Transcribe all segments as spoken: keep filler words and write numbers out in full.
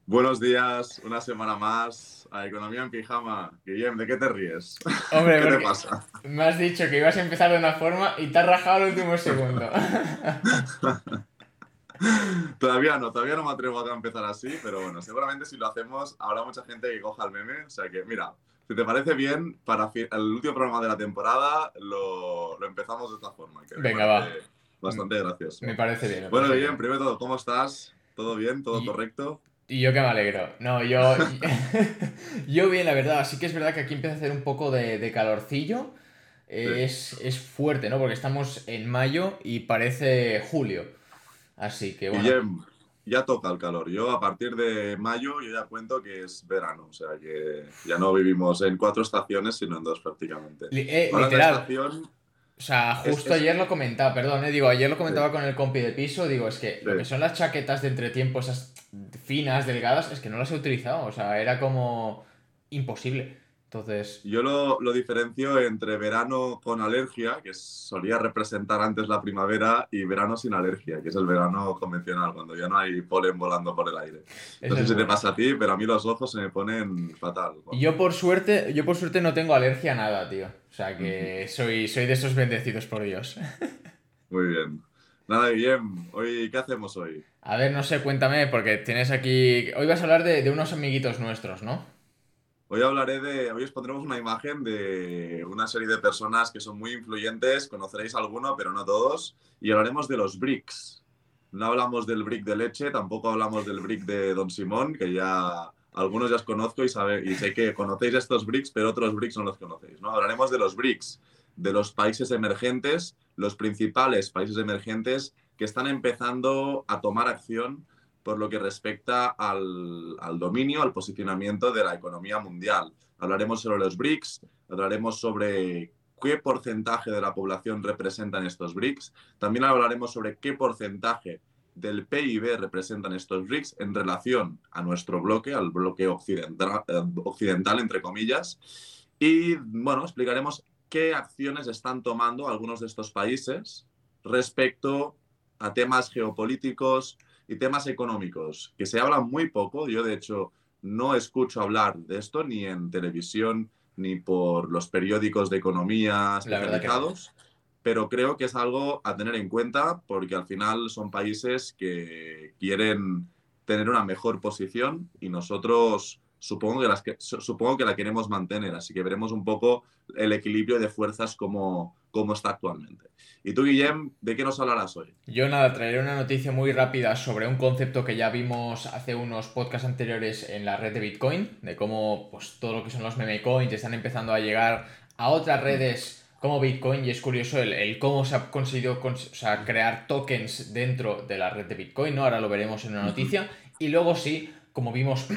Buenos días, una semana más a Economía en Pijama. Guillem, ¿de qué te ríes? Hombre, ¿Qué te porque pasa? me has dicho que ibas a empezar de una forma y te has rajado al último segundo. Todavía no, todavía no me atrevo a empezar así, pero bueno, seguramente si lo hacemos habrá mucha gente que coja el meme. O sea que, mira, si te parece bien, para fi- el último programa de la temporada lo, lo empezamos de esta forma, que me Venga, parece va. M- bastante Me gracioso. parece bien, me Bueno, parece Guillem, bien. primero de todo, ¿cómo estás? ¿Todo bien? ¿Todo Y, correcto? y yo que me alegro. No, yo... Yo bien, la verdad. Sí que es verdad que aquí empieza a hacer un poco de, de calorcillo. Sí. Eh, Es, es fuerte, ¿no? Porque estamos en mayo y parece julio. Así que bueno. Guillem, ya toca el calor. Yo a partir de mayo yo ya cuento que es verano, o sea que ya no vivimos en cuatro estaciones, sino en dos prácticamente. Li- eh, Hablando de literal. estación, O sea, es, justo es, ayer lo comentaba, perdón, eh, digo, ayer lo sí, comentaba con el compi de piso, digo, es que sí. lo que son las chaquetas de entretiempo, esas finas, delgadas, es que no las he utilizado, o sea, era como imposible. Entonces, Yo lo, lo diferencio entre verano con alergia, que solía representar antes la primavera, y verano sin alergia, que es el verano convencional, cuando ya no hay polen volando por el aire. No esa sé es si te buena. pasa a ti, pero a mí los ojos se me ponen fatal. Y Cuando... yo por suerte, yo por suerte no tengo alergia a nada, tío. O sea, Ujú. que soy, soy de esos bendecidos por Dios. Muy bien. Nada, Guillem, hoy, ¿qué hacemos hoy? A ver, no sé, cuéntame, porque tienes aquí... Hoy vas a hablar de, de unos amiguitos nuestros, ¿no? Hoy hablaré de, hoy os pondremos una imagen de una serie de personas que son muy influyentes, conoceréis alguno, pero no todos, y hablaremos de los bricks. No hablamos del brick de leche, tampoco hablamos del brick de Don Simón, que ya algunos ya os conozco y, sabe, y sé que conocéis estos bricks, pero otros bricks no los conocéis, ¿no? Hablaremos de los bricks, de los países emergentes, los principales países emergentes que están empezando a tomar acción por lo que respecta al, al dominio, al posicionamiento de la economía mundial. Hablaremos sobre los bricks, hablaremos sobre qué porcentaje de la población representan estos bricks, también hablaremos sobre qué porcentaje del P I B representan estos bricks en relación a nuestro bloque, al bloque occidental, occidental entre comillas, y bueno, explicaremos qué acciones están tomando algunos de estos países respecto a temas geopolíticos, y temas económicos, que se hablan muy poco. Yo, de hecho, no escucho hablar de esto ni en televisión ni por los periódicos de economía La verdad que no. especializados, pero creo que es algo a tener en cuenta porque al final son países que quieren tener una mejor posición y nosotros supongo que, las que, supongo que la queremos mantener, así que veremos un poco el equilibrio de fuerzas como, como está actualmente. Y tú, Guillem, ¿de qué nos hablarás hoy? Yo nada, traeré una noticia muy rápida sobre un concepto que ya vimos hace unos podcasts anteriores en la red de Bitcoin, de cómo pues, todo lo que son los meme coins están empezando a llegar a otras redes como Bitcoin y es curioso el, el cómo se ha conseguido cons- o sea, crear tokens dentro de la red de Bitcoin, ¿no? Ahora lo veremos en una noticia. Y luego sí, como vimos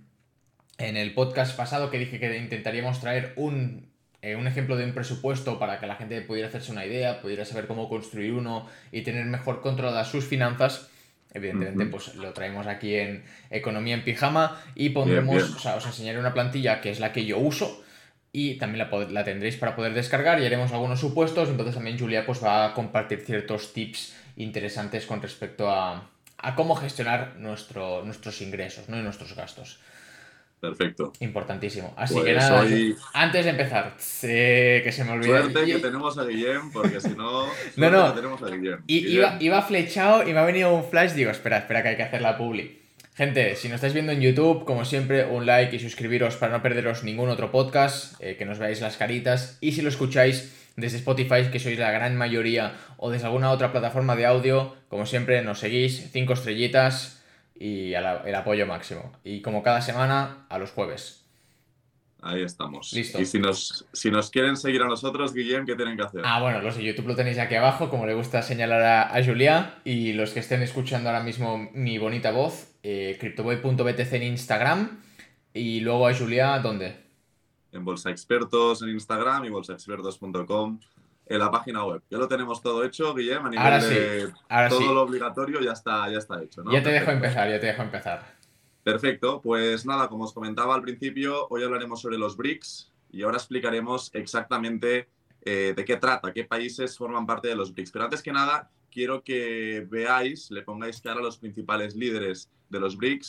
en el podcast pasado que dije que intentaríamos traer un, eh, un ejemplo de un presupuesto para que la gente pudiera hacerse una idea, pudiera saber cómo construir uno y tener mejor controladas sus finanzas. Evidentemente, Ujú. pues lo traemos aquí en Economía en Pijama y Bien, bien. pondremos, o sea, os enseñaré una plantilla que es la que yo uso y también la, la tendréis para poder descargar y haremos algunos supuestos. Entonces también Julia pues va a compartir ciertos tips interesantes con respecto a, a cómo gestionar nuestro, nuestros ingresos, ¿no? Y nuestros gastos. Perfecto. Importantísimo. Así que Pues nada, yo- hoy antes de empezar, sé que se me olvida. suerte que y- tenemos a Guillem, porque si no, No, suerte que no. tenemos a Guillem. i- Iba, Guillem, iba flechado y me ha venido un flash. Digo, espera, espera, que hay que hacer la publi. Gente, si nos estáis viendo en YouTube, como siempre, un like y suscribiros para no perderos ningún otro podcast, eh, que nos veáis las caritas. Y si lo escucháis desde Spotify, que sois la gran mayoría, o desde alguna otra plataforma de audio, como siempre, nos seguís, cinco estrellitas y a la- el apoyo máximo. Y como cada semana, a los jueves. ahí estamos. Y Listo. si nos, si nos quieren seguir a nosotros, Guillem, ¿qué tienen que hacer? Ah, bueno, los de YouTube lo tenéis aquí abajo, como le gusta señalar a, a Julia. Y los que estén escuchando ahora mismo mi bonita voz, eh, CryptoBoy punto B T C en Instagram. Y luego a Julia, ¿dónde? En Bolsa Expertos en Instagram y bolsa expertos punto com en la página web. Ya lo tenemos todo hecho, Guillem, a Ahora nivel sí, de ahora todo lo sí. obligatorio ya está, ya está hecho, ¿no? Ya te dejo Perfecto. empezar, ya te dejo empezar. Perfecto, pues nada, como os comentaba al principio, hoy hablaremos sobre los bricks y ahora explicaremos exactamente eh, de qué trata, qué países forman parte de los bricks. Pero antes que nada, quiero que veáis, le pongáis cara a los principales líderes de los bricks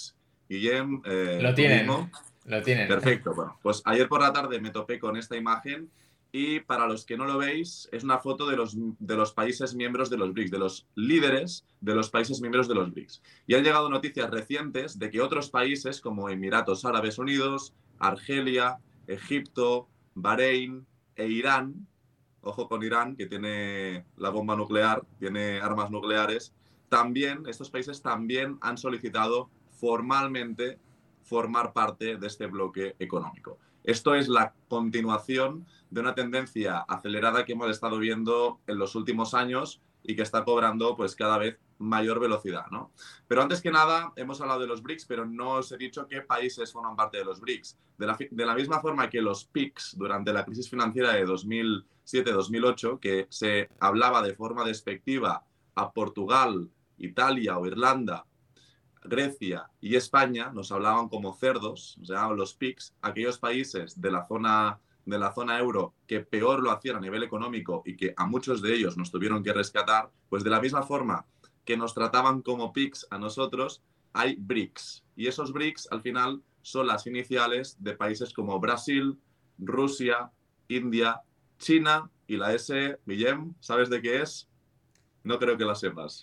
Guillem, eh, Lo tú tienen, mismo. lo tienen. Perfecto, bueno, pues ayer por la tarde me topé con esta imagen y para los que no lo veis, es una foto de los, de los países miembros de los BRICS, de los líderes de los países miembros de los BRICS. Y han llegado noticias recientes de que otros países como Emiratos Árabes Unidos, Argelia, Egipto, Bahrein e Irán, ojo con Irán, que tiene la bomba nuclear, tiene armas nucleares, también, estos países también han solicitado formalmente formar parte de este bloque económico. Esto es la continuación de una tendencia acelerada que hemos estado viendo en los últimos años y que está cobrando pues cada vez mayor velocidad, ¿no? Pero antes que nada, hemos hablado de los BRICS, pero no os he dicho qué países forman parte de los BRICS. De la, de la misma forma que los P I Cs durante la crisis financiera de dos mil siete dos mil ocho, que se hablaba de forma despectiva a Portugal, Italia o Irlanda, Grecia y España, nos hablaban como cerdos, se llamaban los P I Cs, aquellos países de la zona de la zona euro que peor lo hacían a nivel económico y que a muchos de ellos nos tuvieron que rescatar, pues de la misma forma que nos trataban como P I Cs a nosotros, hay BRICS. Y esos BRICS al final son las iniciales de países como Brasil, Rusia, India, China y la S, Guillem, ¿sabes de qué es? No creo que la sepas.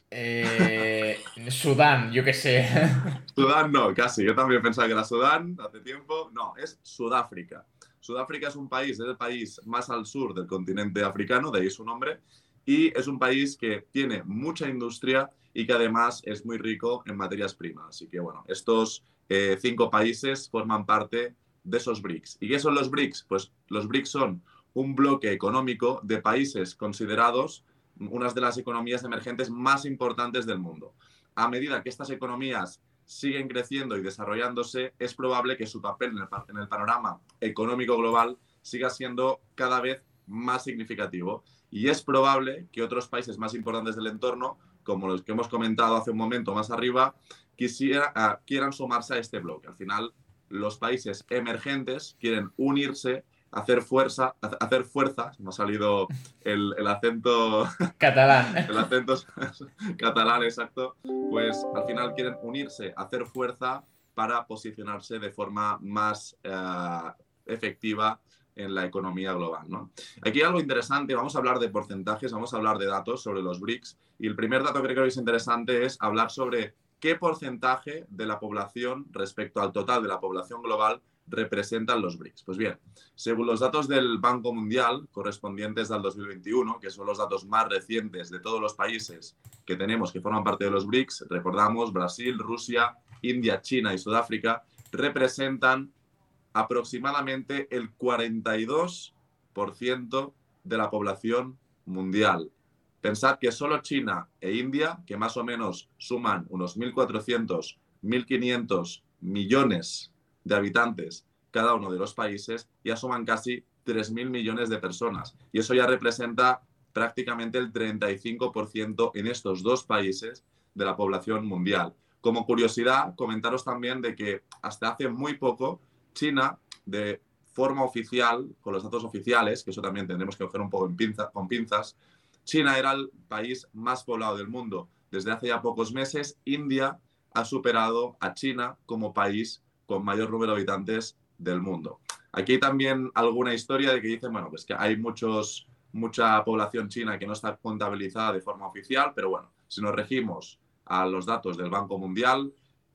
Eh, Sudán, yo qué sé. Sudán no, casi. Yo también pensaba que era Sudán hace tiempo. No, es Sudáfrica. Sudáfrica es un país, es el país más al sur del continente africano, de ahí su nombre, y es un país que tiene mucha industria y que además es muy rico en materias primas. Así que bueno, estos eh, cinco países forman parte de esos BRICS. ¿Y qué son los BRICS? Pues los BRICS son un bloque económico de países considerados unas de las economías emergentes más importantes del mundo. A medida que estas economías siguen creciendo y desarrollándose, es probable que su papel en el, en el panorama económico global siga siendo cada vez más significativo. Y es probable que otros países más importantes del entorno, como los que hemos comentado hace un momento más arriba, quisiera, uh, quieran sumarse a este bloque. Al final, los países emergentes quieren unirse, hacer fuerza, hacer fuerza, me ha salido el, el acento Catalán. el acento catalán, exacto, pues al final quieren unirse, hacer fuerza para posicionarse de forma más uh, efectiva en la economía global, ¿no? Aquí hay algo interesante, vamos a hablar de porcentajes, vamos a hablar de datos sobre los BRICS, y el primer dato que creo que es interesante es hablar sobre qué porcentaje de la población respecto al total de la población global representan los BRICS. Pues bien, según los datos del Banco Mundial correspondientes al dos mil veintiuno, que son los datos más recientes de todos los países que tenemos que forman parte de los BRICS, recordamos, Brasil, Rusia, India, China y Sudáfrica, representan aproximadamente el cuarenta y dos por ciento de la población mundial. Pensad que solo China e India, que más o menos suman unos mil cuatrocientos, mil quinientos millones de habitantes cada uno de los países, ya suman casi tres mil millones de personas. Y eso ya representa prácticamente el treinta y cinco por ciento en estos dos países de la población mundial. Como curiosidad, comentaros también de que hasta hace muy poco China, de forma oficial, con los datos oficiales, que eso también tendremos que coger un poco en pinza, con pinzas, China era el país más poblado del mundo. Desde hace ya pocos meses, India ha superado a China como país con mayor número de habitantes del mundo. Aquí hay también alguna historia de que dicen, bueno, pues que hay muchos, mucha población china que no está contabilizada de forma oficial, pero bueno, si nos regimos a los datos del Banco Mundial,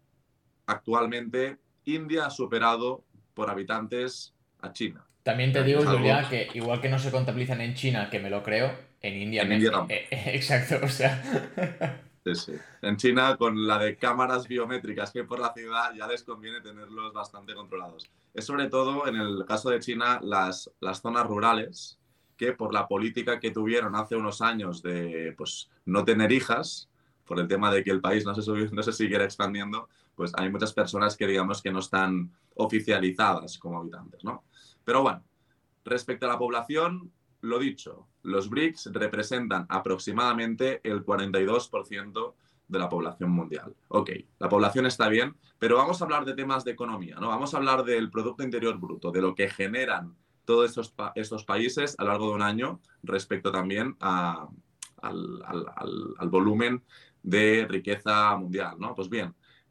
actualmente India ha superado por habitantes a China. También O te sea, que digo, es algo... Julia, que igual que no se contabilizan en China, que me lo creo, en India... En Me... India eh, tampoco. eh, exacto, o sea... Sí, sí. En China, con la de cámaras biométricas que hay por la ciudad, ya les conviene tenerlos bastante controlados. Es sobre todo, en el caso de China, las, las zonas rurales, que por la política que tuvieron hace unos años de pues, no tener hijas, por el tema de que el país no se, subió, no se siguiera expandiendo, pues hay muchas personas que digamos que no están oficializadas como habitantes, ¿no? Pero bueno, respecto a la población, lo dicho, los BRICS representan aproximadamente el cuarenta y dos por ciento de la población mundial. Ok, la población está bien, pero vamos a hablar de temas de economía, ¿no? Vamos a hablar del Producto Interior Bruto, de lo que generan todos estos, pa estos países a lo largo de un año respecto también a, al, al, al, al volumen de riqueza mundial, ¿no? Pues bien,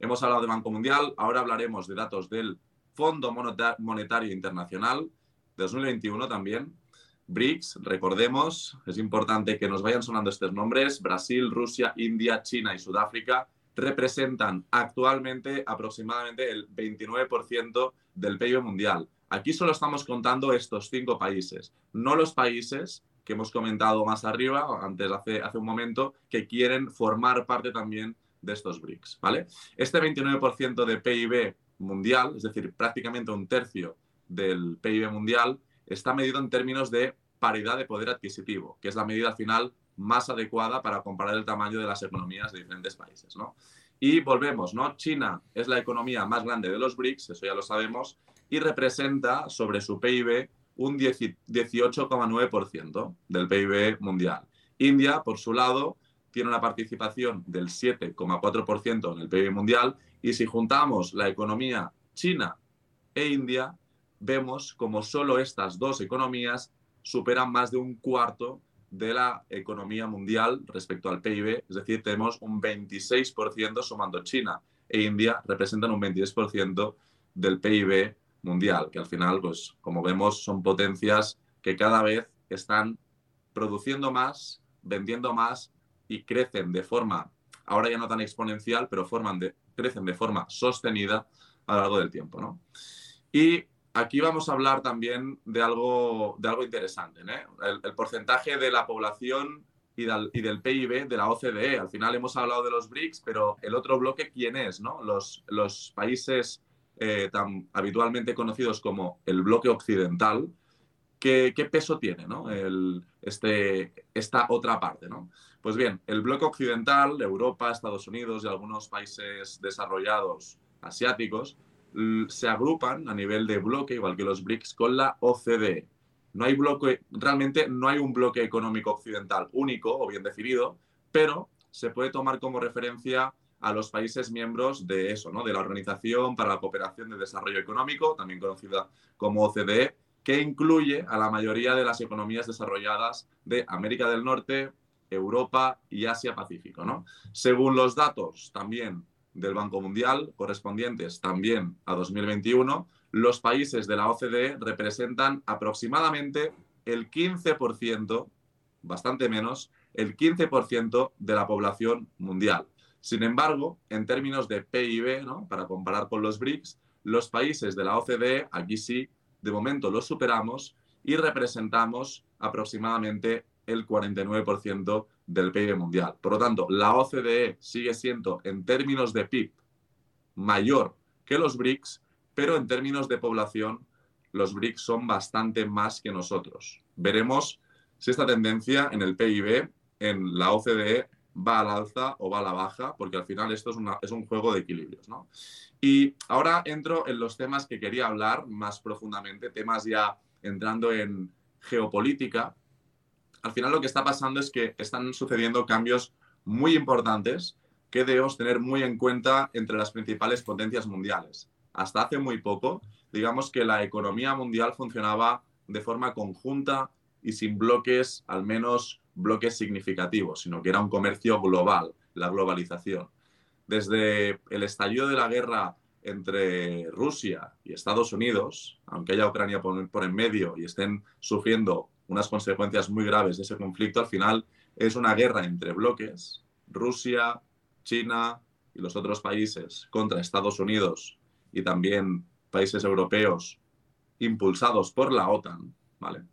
Hemos hablado de Banco Mundial, ahora hablaremos de datos del Fondo Monetario Internacional, de dos mil veintiuno también. BRICS, recordemos, es importante que nos vayan sonando estos nombres. Brasil, Rusia, India, China y Sudáfrica representan actualmente aproximadamente el veintinueve por ciento del P I B mundial. Aquí solo estamos contando estos cinco países, no los países que hemos comentado más arriba, antes hace, hace un momento, que quieren formar parte también de estos BRICS, ¿vale? Este veintinueve por ciento de P I B mundial, es decir, prácticamente un tercio del P I B mundial, está medido en términos de paridad de poder adquisitivo, que es la medida al final más adecuada para comparar el tamaño de las economías de diferentes países, ¿no? Y volvemos, ¿no? China es la economía más grande de los BRICS, eso ya lo sabemos, y representa sobre su P I B un dieciocho coma nueve por ciento del P I B mundial. India, por su lado, tiene una participación del siete coma cuatro por ciento en el P I B mundial, y si juntamos la economía china e India, vemos como solo estas dos economías superan más de un cuarto de la economía mundial respecto al P I B, es decir, tenemos un veintiséis por ciento sumando China e India, representan un veintiséis por ciento del P I B mundial, que al final, pues como vemos, son potencias que cada vez están produciendo más, vendiendo más y crecen de forma, ahora ya no tan exponencial, pero forman de, crecen de forma sostenida a lo largo del tiempo, ¿no? Y aquí vamos a hablar también de algo, de algo interesante, ¿eh? El, el porcentaje de la población y del, y del P I B de la O C D E. Al final hemos hablado de los BRICS, pero el otro bloque, ¿quién es, no? Los, los países eh, tan habitualmente conocidos como el bloque occidental, ¿qué, qué peso tiene, ¿no? el, este, esta otra parte, ¿no? Pues bien, el bloque occidental, Europa, Estados Unidos y algunos países desarrollados asiáticos, se agrupan a nivel de bloque, igual que los BRICS, con la O C D E. No hay bloque, realmente no hay un bloque económico occidental único o bien definido, pero se puede tomar como referencia a los países miembros de eso, ¿no? De la Organización para la Cooperación de Desarrollo Económico, también conocida como O C D E, que incluye a la mayoría de las economías desarrolladas de América del Norte, Europa y Asia-Pacífico, ¿no? Según los datos también del Banco Mundial, correspondientes también a dos mil veintiuno, los países de la O C D E representan aproximadamente el quince por ciento, bastante menos, el quince por ciento de la población mundial. Sin embargo, en términos de P I B, ¿no? Para comparar con los BRICS, los países de la O C D E, aquí sí, de momento los superamos y representamos aproximadamente el cuarenta y nueve por ciento del P I B mundial. Por lo tanto, la O C D E sigue siendo, en términos de P I B, mayor que los BRICS, pero en términos de población, los BRICS son bastante más que nosotros. Veremos si esta tendencia en el P I B, en la O C D E, va al alza o va a la baja, porque al final esto es, una, es un juego de equilibrios, ¿no? Y ahora entro en los temas que quería hablar más profundamente, temas ya entrando en geopolítica. Al final lo que está pasando es que están sucediendo cambios muy importantes que debemos tener muy en cuenta entre las principales potencias mundiales. Hasta hace muy poco, digamos que la economía mundial funcionaba de forma conjunta y sin bloques, al menos bloques significativos, sino que era un comercio global, la globalización. Desde el estallido de la guerra entre Rusia y Estados Unidos, aunque haya Ucrania por, por en medio y estén sufriendo unas consecuencias muy graves de ese conflicto, al final es una guerra entre bloques, Rusia, China y los otros países contra Estados Unidos y también países europeos impulsados por la OTAN, ¿vale?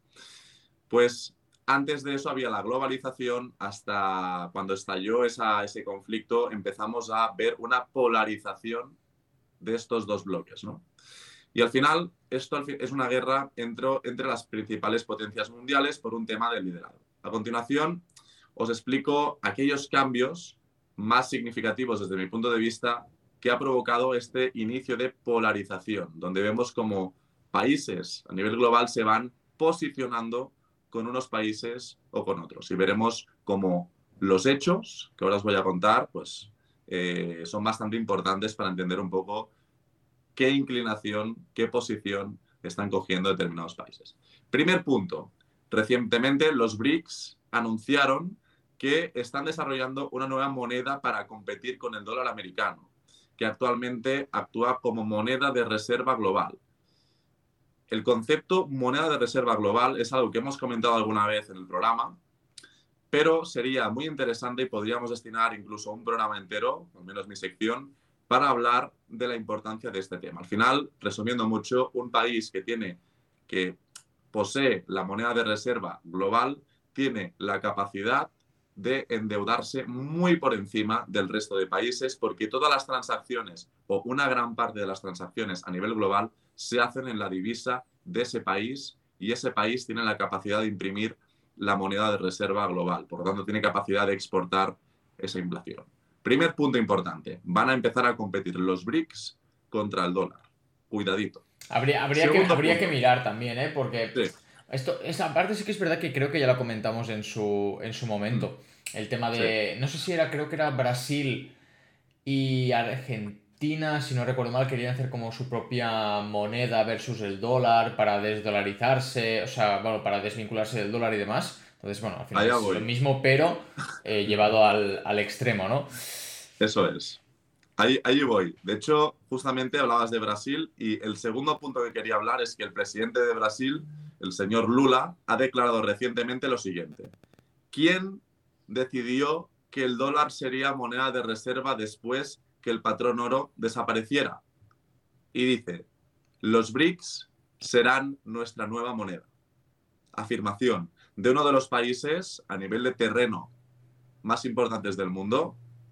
Pues antes de eso había la globalización, hasta cuando estalló esa, ese conflicto empezamos a ver una polarización de estos dos bloques, ¿no? Y al final esto es una guerra entre, entre las principales potencias mundiales por un tema de liderazgo. A continuación os explico aquellos cambios más significativos desde mi punto de vista que ha provocado este inicio de polarización, donde vemos como países a nivel global se van posicionando con unos países o con otros. Y veremos cómo los hechos, que ahora os voy a contar, pues eh, son bastante importantes para entender un poco qué inclinación, qué posición están cogiendo determinados países. Primer punto. Recientemente los BRICS anunciaron que están desarrollando una nueva moneda para competir con el dólar americano. que actualmente actúa como moneda de reserva global. El concepto moneda de reserva global es algo que hemos comentado alguna vez en el programa, pero sería muy interesante y podríamos destinar incluso un programa entero, al menos mi sección, para hablar de la importancia de este tema. Al final, resumiendo mucho, un país que tiene, que posee la moneda de reserva global, tiene la capacidad de endeudarse muy por encima del resto de países, porque todas las transacciones o una gran parte de las transacciones a nivel global se hacen en la divisa de ese país y ese país tiene la capacidad de imprimir la moneda de reserva global. Por lo tanto, tiene capacidad de exportar esa inflación. Primer punto importante, van a empezar a competir los BRICS contra el dólar. Cuidadito. Habría, habría, que, habría que mirar también, ¿eh? Porque sí. esto, esa parte sí que es verdad que creo que ya la comentamos en su, en su momento. Mm. El tema de, sí. no sé si era, creo que era Brasil y Argentina, si no recuerdo mal, querían hacer como su propia moneda versus el dólar para desdolarizarse, o sea, bueno, para desvincularse del dólar y demás. Entonces, bueno, al final Allá es voy. lo mismo, pero eh, llevado al, al extremo, ¿no? Eso es. Ahí, ahí voy. De hecho, justamente hablabas de Brasil y el segundo punto que quería hablar es que el presidente de Brasil, el señor Lula, ha declarado recientemente lo siguiente. ¿Quién decidió que el dólar sería moneda de reserva después que el patrón oro desapareciera? Y dice, los BRICS serán nuestra nueva moneda. Afirmación de uno de los países a nivel de terreno más importantes del mundo,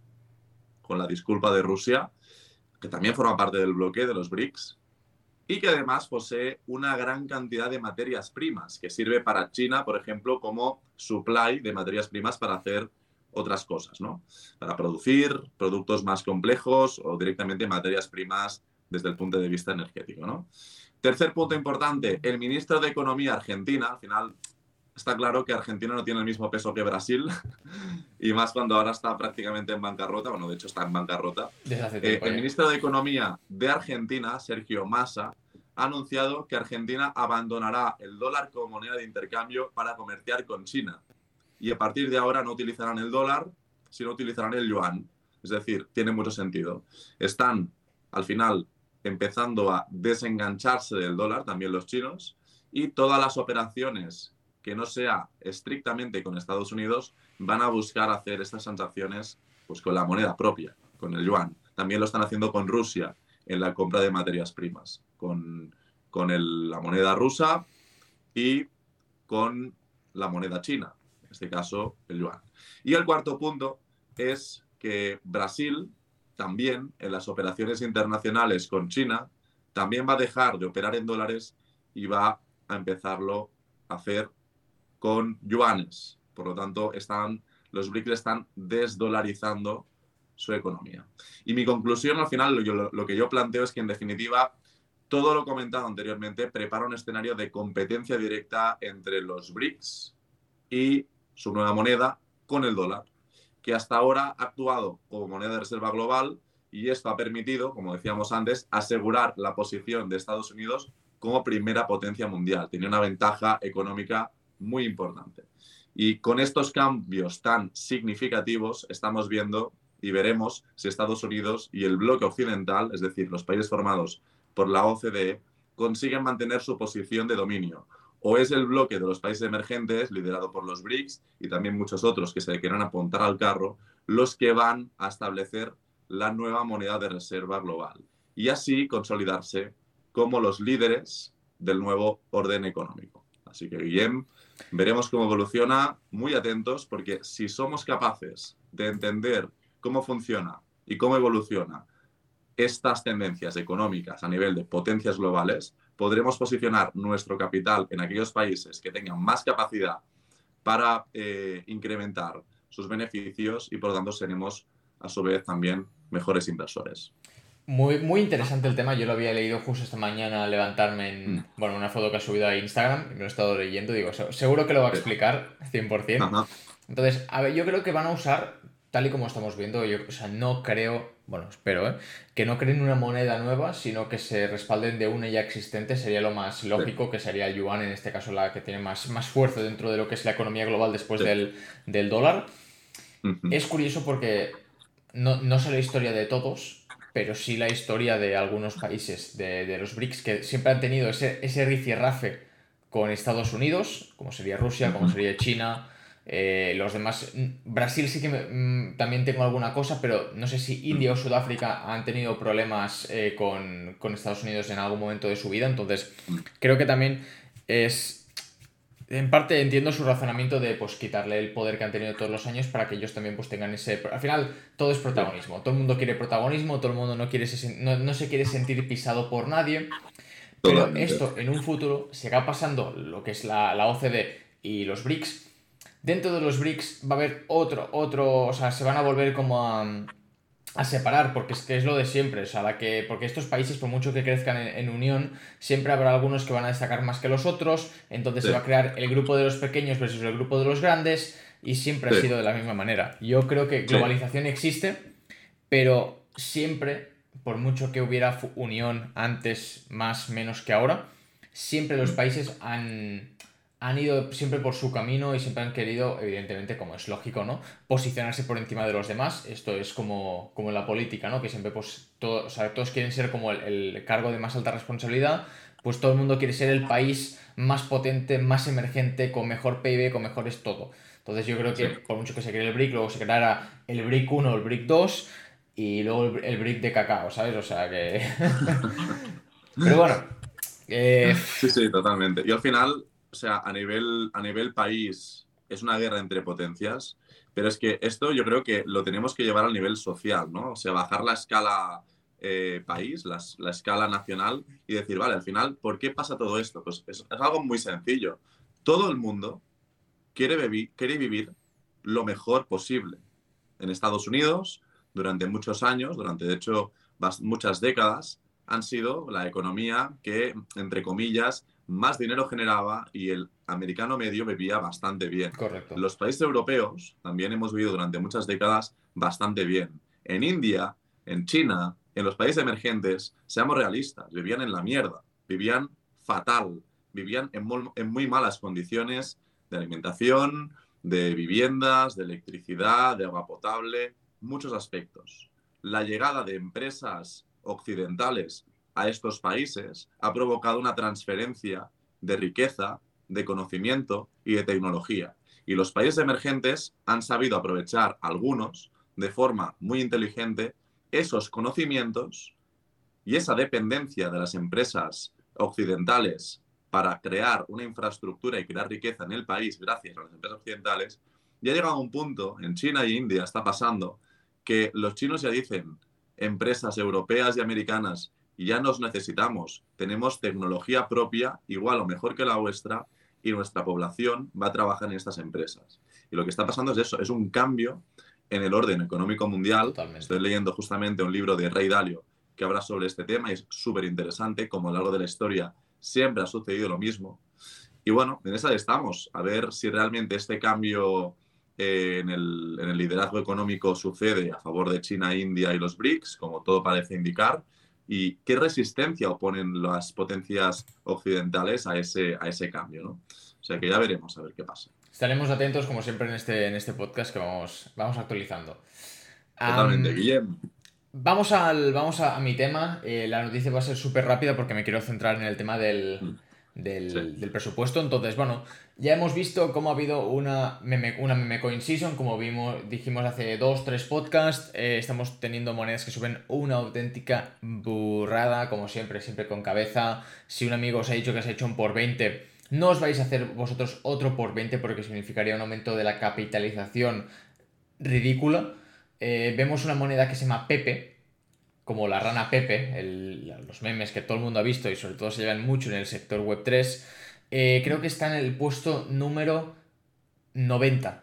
con la disculpa de Rusia, que también forma parte del bloque de los BRICS, y que además posee una gran cantidad de materias primas, que sirve para China, por ejemplo, como supply de materias primas para hacer otras cosas, ¿no? Para producir productos más complejos o directamente materias primas desde el punto de vista energético, ¿no? Tercer punto importante, el ministro de Economía argentina, al final está claro que Argentina no tiene el mismo peso que Brasil, y más cuando ahora está prácticamente en bancarrota, bueno, de hecho está en bancarrota. Desde hace tiempo, eh, el ministro de Economía de Argentina, Sergio Massa, ha anunciado que Argentina abandonará el dólar como moneda de intercambio para comerciar con China. Y a partir de ahora no utilizarán el dólar, sino utilizarán el yuan. Es decir, tiene mucho sentido. Están, al final, empezando a desengancharse del dólar, también los chinos, y todas las operaciones que no sea estrictamente con Estados Unidos, van a buscar hacer estas transacciones pues, con la moneda propia, con el yuan. También lo están haciendo con Rusia en la compra de materias primas, con, con el, la moneda rusa y con la moneda china, en este caso el yuan. Y el cuarto punto es que Brasil también en las operaciones internacionales con China también va a dejar de operar en dólares y va a empezarlo a hacer con yuanes. Por lo tanto, están, los BRICS están desdolarizando su economía. Y mi conclusión al final, lo, lo que yo planteo es que en definitiva, todo lo comentado anteriormente prepara un escenario de competencia directa entre los BRICS y su nueva moneda con el dólar, que hasta ahora ha actuado como moneda de reserva global y esto ha permitido, como decíamos antes, asegurar la posición de Estados Unidos como primera potencia mundial. Tenía una ventaja económica muy importante. Y con estos cambios tan significativos estamos viendo y veremos si Estados Unidos y el bloque occidental, es decir, los países formados por la O C D E, consiguen mantener su posición de dominio. O es el bloque de los países emergentes, liderado por los BRICS y también muchos otros que se quieran apuntar al carro, los que van a establecer la nueva moneda de reserva global y así consolidarse como los líderes del nuevo orden económico. Así que, Guillem, veremos cómo evoluciona, muy atentos, porque si somos capaces de entender cómo funciona y cómo evoluciona estas tendencias económicas a nivel de potencias globales, podremos posicionar nuestro capital en aquellos países que tengan más capacidad para eh, incrementar sus beneficios y, por lo tanto, seremos, a su vez, también mejores inversores. Muy, muy interesante el tema, yo lo había leído justo esta mañana al levantarme en, mm. bueno, una foto que ha subido a Instagram, y me lo he estado leyendo, digo, seguro que lo va a explicar cien por ciento. Ajá. Entonces, a ver, yo creo que van a usar, tal y como estamos viendo, yo, o sea, no creo, bueno, espero, ¿eh? que no creen una moneda nueva, sino que se respalden de una ya existente, sería lo más lógico, sí. que sería el yuan, en este caso la que tiene más, más fuerza dentro de lo que es la economía global después sí. del, del dólar. Uh-huh. Es curioso porque no, no sé la historia de todos, pero sí la historia de algunos países de, de los BRICS que siempre han tenido ese, ese rifirrafe con Estados Unidos, como sería Rusia, como Ujú. sería China, eh, los demás. Brasil sí que me, mm, también tengo alguna cosa, pero no sé si India o Sudáfrica han tenido problemas eh, con, con Estados Unidos en algún momento de su vida, entonces creo que también es. En parte entiendo su razonamiento de pues quitarle el poder que han tenido todos los años para que ellos también pues tengan ese. Al final todo es Sí, protagonismo. Todo el mundo quiere protagonismo, todo el mundo no quiere se- no, no se quiere sentir pisado por nadie. Pero totalmente. esto en un futuro se va pasando lo que es la, la O C D y los BRICS. Dentro de los BRICS va a haber otro, otro, o sea, se van a volver como a, a separar, porque es que es lo de siempre, o sea, la que, porque estos países, por mucho que crezcan en, en unión, siempre habrá algunos que van a destacar más que los otros, entonces Sí, se va a crear el grupo de los pequeños versus el grupo de los grandes, y siempre ha sí, sido de la misma manera. Yo creo que sí. globalización existe, pero siempre, por mucho que hubiera fu- unión antes, más, menos que ahora, siempre los Mm. países han, han ido siempre por su camino y siempre han querido, evidentemente, como es lógico, ¿no? Posicionarse por encima de los demás. Esto es como, como en la política, ¿no? Que siempre, pues, todo, o sea, todos quieren ser como el, el cargo de más alta responsabilidad, pues todo el mundo quiere ser el país más potente, más emergente, con mejor P I B, con mejores todo. Entonces yo creo Sí. que por mucho que se cree el BRIC, luego se creara el BRIC uno o el BRIC dos y luego el, el brick de cacao, ¿sabes? O sea que. Pero bueno. eh, Sí, sí, totalmente. Y al final, o sea, a nivel, a nivel país es una guerra entre potencias, pero es que esto yo creo que lo tenemos que llevar al nivel social, ¿no? O sea, bajar la escala eh, país, las- la, escala nacional y decir, vale, al final, ¿por qué pasa todo esto? Pues es, es algo muy sencillo. Todo el mundo quiere, bebi- quiere vivir lo mejor posible. En Estados Unidos, durante muchos años, durante de hecho bas- muchas décadas, han sido la economía que, entre comillas, más dinero generaba y el americano medio vivía bastante bien. correcto. Los países europeos también hemos vivido durante muchas décadas bastante bien. En India, en China, en los países emergentes, seamos realistas, vivían en la mierda, vivían fatal, vivían en, mol- en muy malas condiciones de alimentación, de viviendas, de electricidad, de agua potable, muchos aspectos. La llegada de empresas occidentales a estos países ha provocado una transferencia de riqueza, de conocimiento y de tecnología. Y los países emergentes han sabido aprovechar algunos de forma muy inteligente esos conocimientos y esa dependencia de las empresas occidentales para crear una infraestructura y crear riqueza en el país gracias a las empresas occidentales, ya ha llegado a un punto, en China y India está pasando, que los chinos ya dicen, empresas europeas y americanas, ya nos necesitamos, tenemos tecnología propia, igual o mejor que la vuestra, y nuestra población va a trabajar en estas empresas. Y lo que está pasando es eso, es un cambio en el orden económico mundial. Totalmente. Estoy leyendo justamente un libro de Ray Dalio que habla sobre este tema y es súper interesante, como a lo largo de la historia siempre ha sucedido lo mismo. Y bueno, en esa estamos, a ver si realmente este cambio eh, en, el, en el liderazgo económico sucede a favor de China, India y los BRICS, como todo parece indicar, y qué resistencia oponen las potencias occidentales a ese, a ese cambio, ¿no? O sea que ya veremos a ver qué pasa. Estaremos atentos, como siempre, en este, en este podcast que vamos, vamos actualizando. Totalmente, Am, Guillem. vamos al, vamos a, a mi tema. Eh, la noticia va a ser súper rápida porque me quiero centrar en el tema del, Mm, sí, del, del presupuesto. Entonces, bueno, ya hemos visto cómo ha habido una meme, una meme coin season, como vimos, dijimos hace dos, tres podcasts. Eh, estamos teniendo monedas que suben una auténtica burrada, como siempre, siempre con cabeza. Si un amigo os ha dicho que se ha hecho un por veinte, no os vais a hacer vosotros otro por veinte porque significaría un aumento de la capitalización ridícula. Eh, vemos una moneda que se llama Pepe, como la rana Pepe, el- los memes que todo el mundo ha visto y sobre todo se llevan mucho en el sector web tres. Eh, creo que está en el puesto número noventa.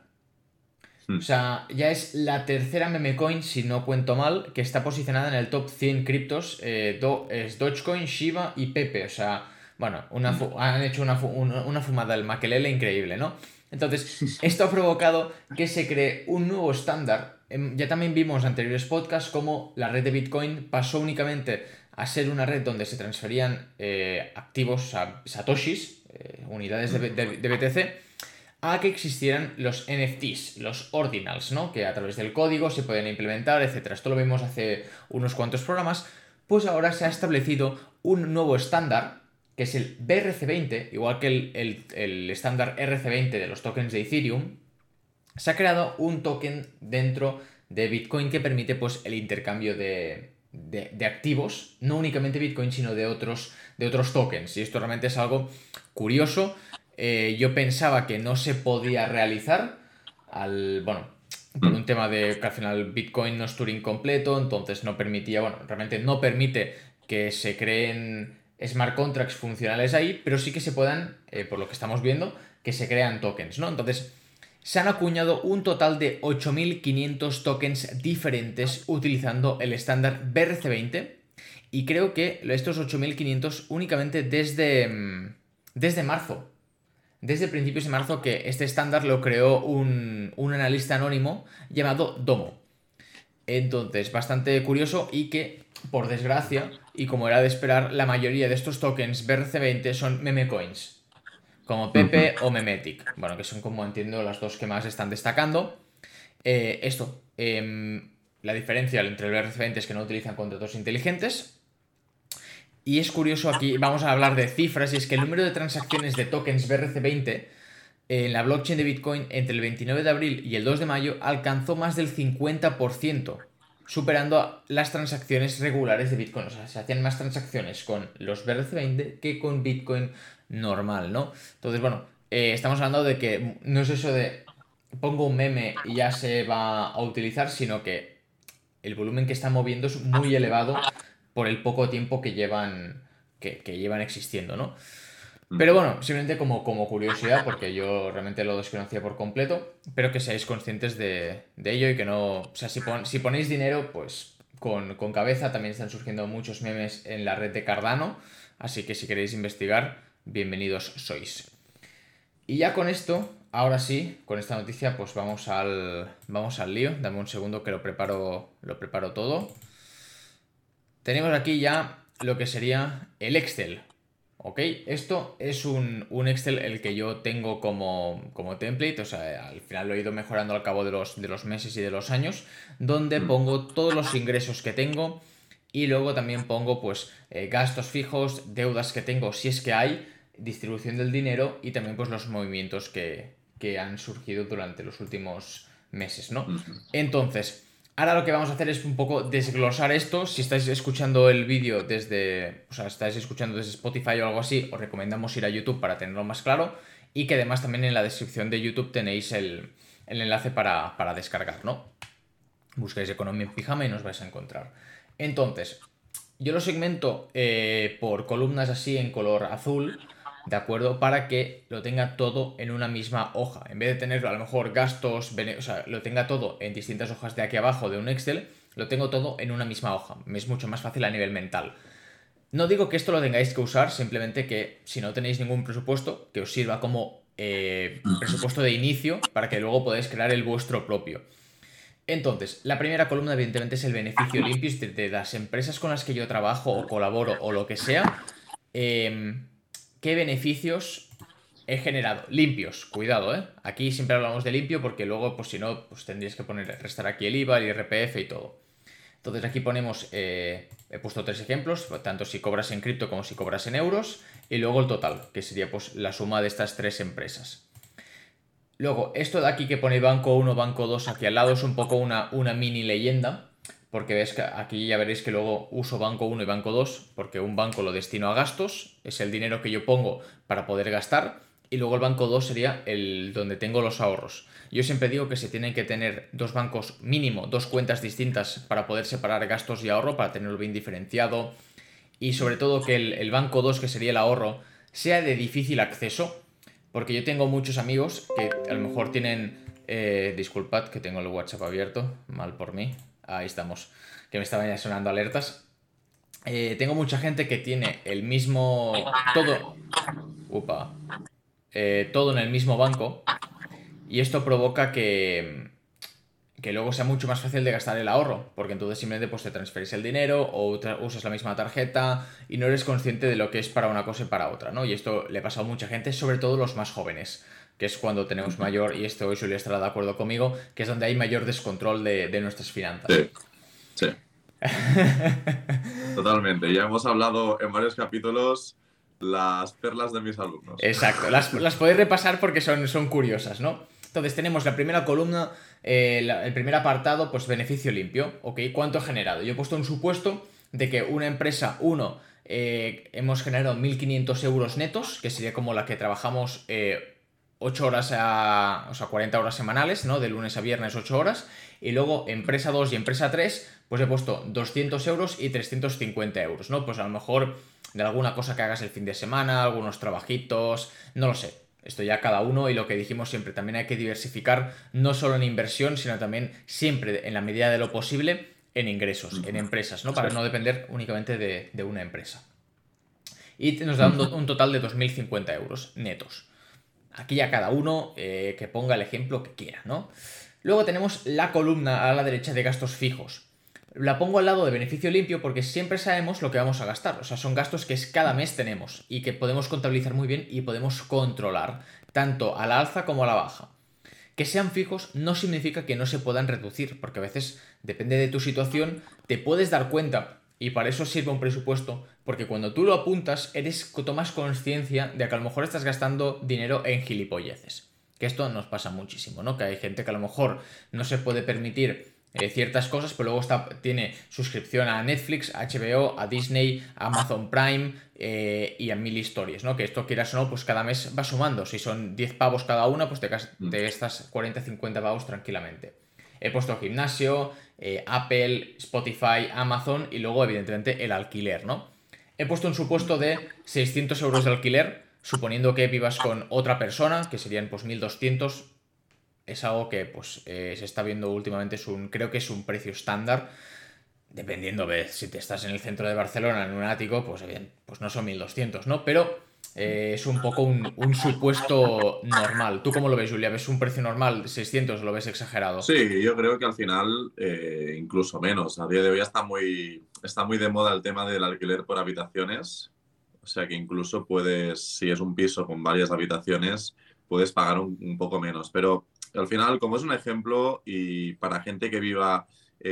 O mm, sea, ya es la tercera meme coin, si no cuento mal, que está posicionada en el top cien criptos. Eh, Do- es Dogecoin, Shiba y Pepe. O sea, bueno, una mm, fu- han hecho una, fu- una, una fumada del maquelele increíble, ¿no? Entonces, esto ha provocado que se cree un nuevo estándar. Em, Ya también vimos en anteriores podcasts cómo la red de Bitcoin pasó únicamente a ser una red donde se transferían eh, activos, o sea, satoshis, eh, unidades de, mm, B- de- de B T C, a que existieran los N F Ts, los ordinals, ¿no? Que a través del código se pueden implementar, etcétera. Esto lo vimos hace unos cuantos programas. Pues ahora se ha establecido un nuevo estándar, que es el B R C veinte, igual que el, el, el estándar R C veinte de los tokens de Ethereum. Se ha creado un token dentro de Bitcoin que permite pues, el intercambio de, de, de activos, no únicamente Bitcoin, sino de otros, de otros tokens. Y esto realmente es algo curioso. Eh, yo pensaba que no se podía realizar, al, bueno, por un tema de que al final Bitcoin no es Turing completo, entonces no permitía, bueno, realmente no permite que se creen smart contracts funcionales ahí, pero sí que se puedan, eh, por lo que estamos viendo, que se crean tokens, ¿no? Entonces, se han acuñado un total de ocho mil quinientos tokens diferentes utilizando el estándar B R C veinte, y creo que estos ocho mil quinientos únicamente desde, desde marzo. Desde principios de marzo, que este estándar lo creó un, un analista anónimo llamado Domo. Entonces, bastante curioso, y que, por desgracia, y como era de esperar, la mayoría de estos tokens B R C veinte son meme coins, como Pepe o Memetic. Bueno, que son, como entiendo, las dos que más están destacando. Eh, esto, eh, la diferencia entre el B R C veinte es que no utilizan contratos inteligentes. Y es curioso, aquí vamos a hablar de cifras, y es que el número de transacciones de tokens B R C veinte en la blockchain de Bitcoin entre el veintinueve de abril y el dos de mayo alcanzó más del cincuenta por ciento, superando las transacciones regulares de Bitcoin. O sea, se hacían más transacciones con los B R C veinte que con Bitcoin normal, ¿no? Entonces, bueno, eh, estamos hablando de que no es eso de pongo un meme y ya se va a utilizar, sino que el volumen que están moviendo es muy elevado por el poco tiempo que llevan, que, que llevan existiendo, ¿no? Pero bueno, simplemente como, como curiosidad, porque yo realmente lo desconocía por completo, pero que seáis conscientes de, de ello, y que no... O sea, si, pon, si ponéis dinero, pues con, con cabeza. También están surgiendo muchos memes en la red de Cardano, así que si queréis investigar, bienvenidos sois. Y ya con esto, ahora sí, con esta noticia, pues vamos al, vamos al lío. Dame un segundo que lo preparo, lo preparo todo. Tenemos aquí ya lo que sería el Excel. ¿Ok? Esto es un, un Excel el que yo tengo como, como template. O sea, al final lo he ido mejorando al cabo de los, de los meses y de los años, donde pongo todos los ingresos que tengo, y luego también pongo pues eh, gastos fijos, deudas que tengo si es que hay, distribución del dinero, y también pues los movimientos que, que han surgido durante los últimos meses, ¿no? Entonces, ahora lo que vamos a hacer es un poco desglosar esto. Si estáis escuchando el vídeo desde, o sea, estáis escuchando desde Spotify o algo así, os recomendamos ir a YouTube para tenerlo más claro, y que además también en la descripción de YouTube tenéis el, el enlace para, para descargar, ¿no? Buscáis Economía en Pijama y nos vais a encontrar. Entonces, yo lo segmento eh, por columnas así en color azul, ¿de acuerdo? Para que lo tenga todo en una misma hoja. En vez de tener a lo mejor gastos, o sea, lo tenga todo en distintas hojas de aquí abajo de un Excel, lo tengo todo en una misma hoja. Me es mucho más fácil a nivel mental. No digo que esto lo tengáis que usar, simplemente que si no tenéis ningún presupuesto, que os sirva como eh, presupuesto de inicio para que luego podáis crear el vuestro propio. Entonces, la primera columna evidentemente es el beneficio limpio de, de las empresas con las que yo trabajo o colaboro o lo que sea. Eh, ¿Qué beneficios he generado? Limpios, cuidado, ¿eh? Aquí siempre hablamos de limpio porque luego, pues si no, pues tendríais que poner, restar aquí el I V A, el I R P F y todo. Entonces aquí ponemos, eh, he puesto tres ejemplos, tanto si cobras en cripto como si cobras en euros, y luego el total, que sería pues la suma de estas tres empresas. Luego, esto de aquí que pone banco uno, banco dos aquí al lado es un poco una, una mini leyenda, porque ves que aquí ya veréis que luego uso banco uno y banco dos, porque un banco lo destino a gastos, es el dinero que yo pongo para poder gastar, y luego el banco dos sería el donde tengo los ahorros. Yo siempre digo que se tienen que tener dos bancos mínimo, dos cuentas distintas para poder separar gastos y ahorro, para tenerlo bien diferenciado, y sobre todo que el, el banco dos, que sería el ahorro, sea de difícil acceso, porque yo tengo muchos amigos que a lo mejor tienen... Eh, disculpad que tengo el WhatsApp abierto, mal por mí. Ahí estamos, que me estaban ya sonando alertas. Eh, tengo mucha gente que tiene el mismo... Todo... Upa. Eh, todo en el mismo banco. Y esto provoca que... que luego sea mucho más fácil de gastar el ahorro, porque entonces simplemente pues te transferís el dinero o usas la misma tarjeta y no eres consciente de lo que es para una cosa y para otra, ¿no? Y esto le pasa a mucha gente, sobre todo los más jóvenes. que es cuando tenemos mayor, y esto hoy Julia estará de acuerdo conmigo, que es donde hay mayor descontrol de, de nuestras finanzas. Sí, sí. Totalmente. Ya hemos hablado en varios capítulos las perlas de mis alumnos. Exacto. Las, las podéis repasar porque son, son curiosas, ¿no? Entonces tenemos la primera columna, eh, la, el primer apartado, pues beneficio limpio. ¿Ok? ¿Cuánto he generado? Yo he puesto un supuesto de que una empresa, uno, eh, hemos generado mil quinientos euros netos, que sería como la que trabajamos eh, ocho horas a... o sea, cuarenta horas semanales, ¿no? De lunes a viernes, ocho horas. Y luego empresa dos y empresa tres, pues he puesto doscientos euros y trescientos cincuenta euros, ¿no? Pues a lo mejor de alguna cosa que hagas el fin de semana, algunos trabajitos, no lo sé. Esto ya cada uno, y lo que dijimos siempre, también hay que diversificar no solo en inversión, sino también siempre, en la medida de lo posible, en ingresos, en empresas, ¿no? Para no depender únicamente de, de una empresa. Y nos da un, un total de dos mil cincuenta euros netos. Aquí ya cada uno eh, que ponga el ejemplo que quiera, ¿no? Luego tenemos la columna a la derecha de gastos fijos. La pongo al lado de beneficio limpio porque siempre sabemos lo que vamos a gastar. O sea, son gastos que cada mes tenemos y que podemos contabilizar muy bien y podemos controlar, tanto a la alza como a la baja. Que sean fijos no significa que no se puedan reducir, porque a veces, depende de tu situación, te puedes dar cuenta, y para eso sirve un presupuesto, porque cuando tú lo apuntas, eres, tomas conciencia de que a lo mejor estás gastando dinero en gilipolleces. Que esto nos pasa muchísimo, ¿no? Que hay gente que a lo mejor no se puede permitir eh, ciertas cosas, pero luego está, tiene suscripción a Netflix, a H B O, a Disney, a Amazon Prime eh, y a mil historias, ¿no? Que esto, quieras o no, pues cada mes va sumando. Si son diez pavos cada una, pues te, te gastas cuarenta a cincuenta pavos tranquilamente. He puesto gimnasio, eh, Apple, Spotify, Amazon y luego, evidentemente, el alquiler, ¿no? He puesto un supuesto de seiscientos euros de alquiler, suponiendo que vivas con otra persona, que serían pues mil doscientos. Es algo que pues eh, se está viendo últimamente, es un, creo que es un precio estándar. Dependiendo de si te estás en el centro de Barcelona, en un ático, pues bien, pues no son mil doscientos, ¿no? Pero eh, es un poco un, un supuesto normal. ¿Tú cómo lo ves, Julia? ¿Ves un precio normal, seiscientos, o lo ves exagerado? Sí, yo creo que al final eh, incluso menos. A día de hoy está muy, está muy de moda el tema del alquiler por habitaciones. O sea que incluso puedes, si es un piso con varias habitaciones, puedes pagar un, un poco menos. Pero al final, como es un ejemplo y para gente que viva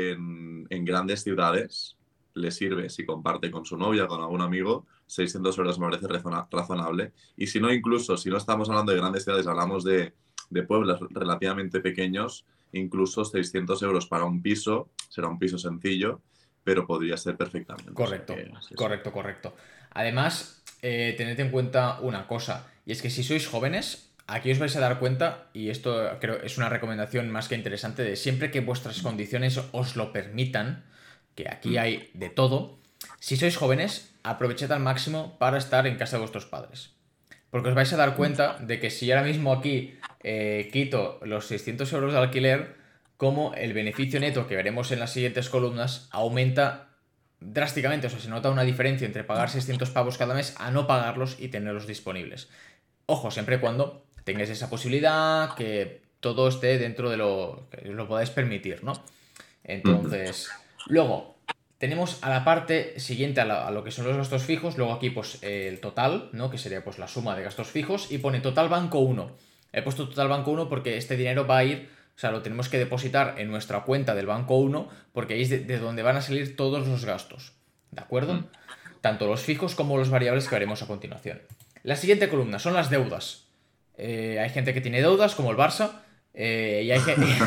en, en grandes ciudades, le sirve si comparte con su novia, con algún amigo, seiscientos euros me parece razona- razonable. Y si no, incluso si no estamos hablando de grandes ciudades, hablamos de, de pueblos relativamente pequeños, incluso seiscientos euros para un piso, será un piso sencillo, pero podría ser perfectamente. Correcto, O sea que, sí, sí. correcto, correcto. Además, eh, tened en cuenta una cosa, y es que si sois jóvenes, aquí os vais a dar cuenta, y esto creo es una recomendación más que interesante, de siempre que vuestras condiciones os lo permitan, que aquí hay de todo, si sois jóvenes, aprovechad al máximo para estar en casa de vuestros padres. Porque os vais a dar cuenta de que si ahora mismo aquí eh, quito los seiscientos euros de alquiler, como el beneficio neto que veremos en las siguientes columnas aumenta drásticamente. O sea, se nota una diferencia entre pagar seiscientos pavos cada mes a no pagarlos y tenerlos disponibles. Ojo, siempre y cuando tengáis esa posibilidad, que todo esté dentro de lo que os lo podáis permitir, ¿no? Entonces, luego, tenemos a la parte siguiente a, la- a lo que son los gastos fijos, luego aquí pues eh, el total, ¿no? Que sería pues la suma de gastos fijos, y pone total banco uno. He puesto total banco uno porque este dinero va a ir, o sea, lo tenemos que depositar en nuestra cuenta del banco uno, porque ahí es de, de donde van a salir todos los gastos, ¿de acuerdo? Tanto los fijos como los variables que veremos a continuación. La siguiente columna son las deudas. Eh, hay gente que tiene deudas, como el Barça, eh, y, hay,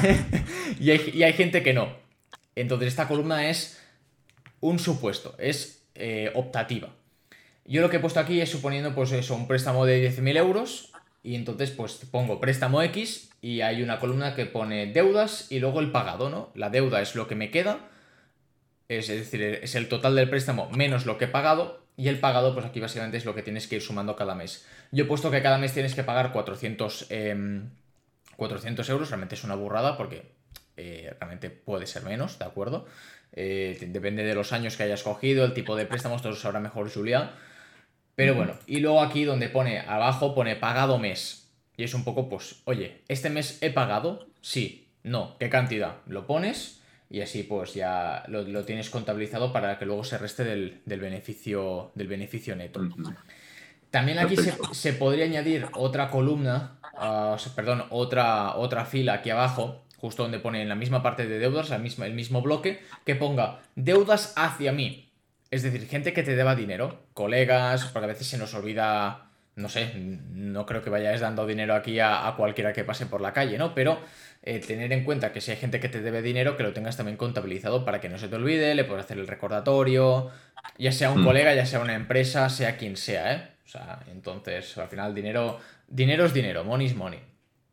y, hay, y hay gente que no. Entonces esta columna es un supuesto, es eh, optativa. Yo lo que he puesto aquí es suponiendo pues eso, un préstamo de diez mil euros, y entonces pues pongo préstamo X y hay una columna que pone deudas y luego el pagado, ¿no? La deuda es lo que me queda, es, es decir, es el total del préstamo menos lo que he pagado, y el pagado pues aquí básicamente es lo que tienes que ir sumando cada mes. Yo he puesto que cada mes tienes que pagar cuatrocientos, eh, cuatrocientos euros, realmente es una burrada porque eh, realmente puede ser menos, ¿de acuerdo? Eh, depende de los años que hayas cogido, el tipo de préstamos, todo lo sabrá mejor Julia. Pero bueno, y luego aquí donde pone abajo, pone pagado mes. Y es un poco, pues, oye, ¿este mes he pagado? Sí, no, ¿qué cantidad? Lo pones y así pues ya lo, lo tienes contabilizado para que luego se reste del, del beneficio, del beneficio neto. También aquí se, Perfecto. se podría añadir otra columna uh, o sea, perdón, otra, otra fila aquí abajo, justo donde pone en la misma parte de deudas, el mismo, el mismo bloque, que ponga deudas hacia mí. Es decir, gente que te deba dinero, colegas, porque a veces se nos olvida, no sé, no creo que vayáis dando dinero aquí a, a cualquiera que pase por la calle, ¿no? Pero eh, tener en cuenta que si hay gente que te debe dinero, que lo tengas también contabilizado para que no se te olvide, le puedes hacer el recordatorio, ya sea un Mm. colega, ya sea una empresa, sea quien sea, ¿eh? O sea, entonces, al final, dinero, dinero es dinero, money is money.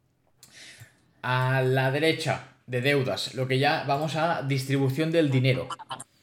A la derecha de deudas, lo que ya vamos a distribución del dinero.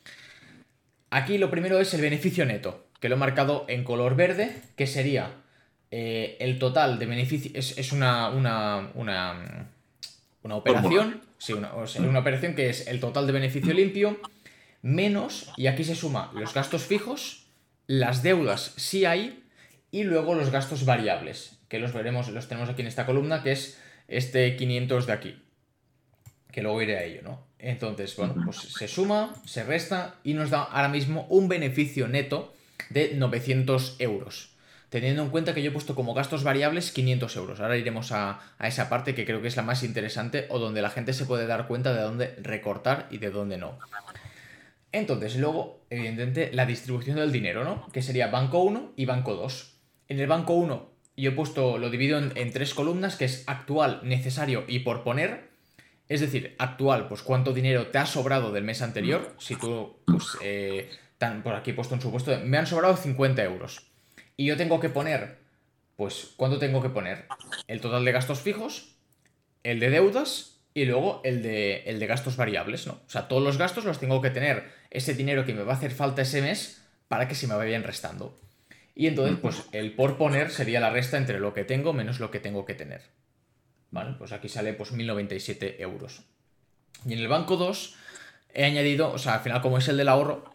Aquí lo primero es el beneficio neto, que lo he marcado en color verde, que sería eh, el total de beneficio. Es, es una, una, una, una Fórmula. operación, sí, una, o sea, una operación que es el total de beneficio limpio menos, y aquí se suma los gastos fijos, las deudas si hay, y luego los gastos variables, que los veremos, los tenemos aquí en esta columna, que es este quinientos de aquí, que luego iré a ello, ¿no? Entonces, bueno, pues se suma, se resta y nos da ahora mismo un beneficio neto de novecientos euros. Teniendo en cuenta que yo he puesto como gastos variables quinientos euros. Ahora iremos a, a esa parte que creo que es la más interesante o donde la gente se puede dar cuenta de dónde recortar y de dónde no. Entonces, luego, evidentemente, la distribución del dinero, ¿no? Que sería banco uno y banco dos. En el banco uno yo he puesto, lo divido en, en tres columnas, que es actual, necesario y por poner. Es decir, actual, pues cuánto dinero te ha sobrado del mes anterior. Si tú, pues, eh, tan, por aquí he puesto un supuesto de, me han sobrado cincuenta euros. Y yo tengo que poner, pues, ¿cuánto tengo que poner? El total de gastos fijos, el de deudas y luego el de, el de gastos variables, ¿no? O sea, todos los gastos los tengo que tener ese dinero que me va a hacer falta ese mes para que se me vayan restando. Y entonces, pues, el por poner sería la resta entre lo que tengo menos lo que tengo que tener. Vale, pues aquí sale pues mil noventa y siete euros. Y en el banco dos he añadido, o sea, al final como es el del ahorro,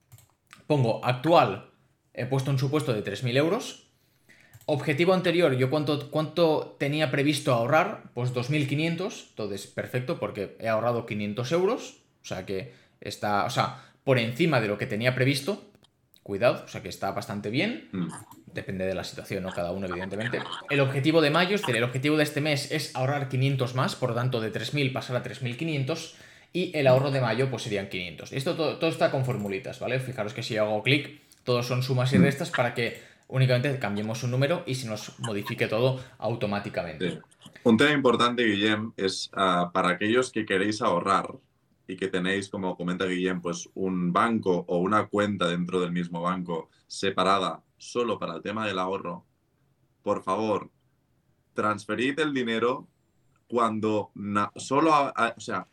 pongo actual, he puesto un supuesto de tres mil euros. Objetivo anterior, yo cuánto, cuánto tenía previsto ahorrar, pues dos mil quinientos, entonces perfecto porque he ahorrado quinientos euros, o sea que está, o sea, por encima de lo que tenía previsto, cuidado, o sea que está bastante bien. Mm. Depende de la situación, ¿no? Cada uno, evidentemente. El objetivo de mayo, es decir, el objetivo de este mes es ahorrar quinientos más, por lo tanto, de tres mil pasar a tres mil quinientos. Y el ahorro de mayo, pues serían quinientos. Esto todo, todo está con formulitas, ¿vale? Fijaros que si yo hago clic, todos son sumas y restas para que únicamente cambiemos un número y se nos modifique todo automáticamente. Sí. Un tema importante, Guillem, es uh, para aquellos que queréis ahorrar y que tenéis, como comenta Guillem, pues un banco o una cuenta dentro del mismo banco separada solo para el tema del ahorro, por favor, transferid el dinero cuando solo, a, a, o sea,